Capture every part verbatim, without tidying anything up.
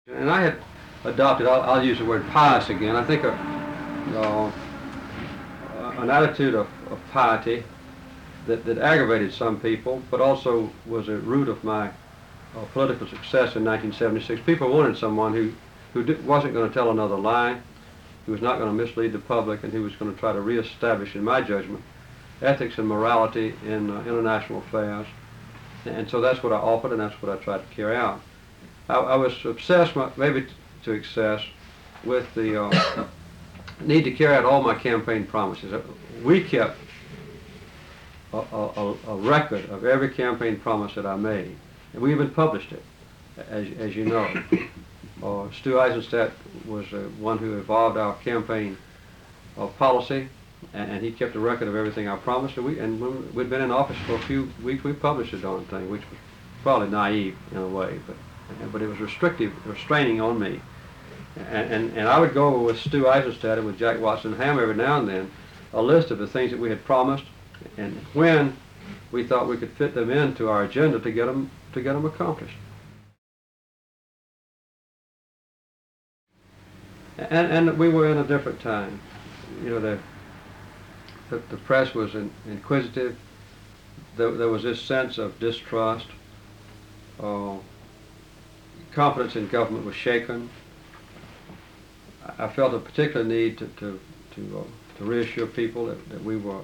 And I had adopted, I'll, I'll use the word pious again, I think a, uh, an attitude of, of piety that, that aggravated some people, but also was a root of my uh, political success in nineteen seventy-six. People wanted someone who, who did, wasn't going to tell another lie, who was not going to mislead the public, and who was going to try to reestablish, in my judgment, ethics and morality in uh, international affairs. And so that's what I offered, and that's what I tried to carry out. I, I was obsessed, maybe to excess, with the uh, need to carry out all my campaign promises. We kept a, a, a record of every campaign promise that I made, and we even published it, as, as you know. Uh, Stu Eisenstadt was uh, one who evolved our campaign uh, policy, and, and he kept a record of everything I promised. And, we, and when we'd been in office for a few weeks, we published the darn thing, which was probably naive in a way, but but it was restrictive, restraining on me. And, and, and I would go over with Stu Eisenstadt and with Jack Watson Ham every now and then a list of the things that we had promised and when we thought we could fit them into our agenda to get them, to get them accomplished. And, and we were in a different time. You know, the, the, the press was in, inquisitive. There, there was this sense of distrust. Uh, confidence in government was shaken. I felt a particular need to, to, to, uh, to reassure people that, that we were uh,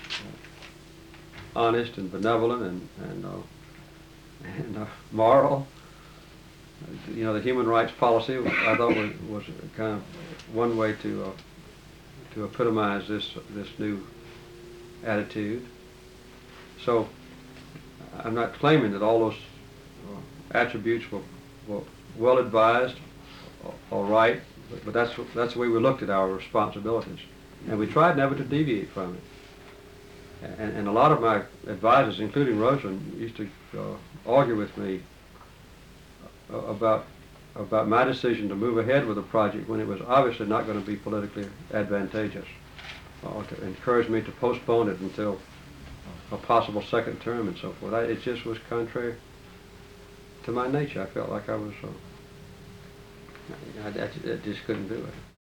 honest and benevolent and, and, uh, and uh, moral. You know, the human rights policy, I thought was, was kind of one way to, uh, to epitomize this, this new attitude. So I'm not claiming that all those uh, attributes were, were well advised, all right, but, but that's, that's the way we looked at our responsibilities. And we tried never to deviate from it. And, and a lot of my advisors, including Rosalynn, used to uh, argue with me about about my decision to move ahead with the project when it was obviously not going to be politically advantageous, or to encourage me to postpone it until a possible second term and so forth. I, it just was contrary to my nature. I felt like I was, uh, I, I, I just couldn't do it.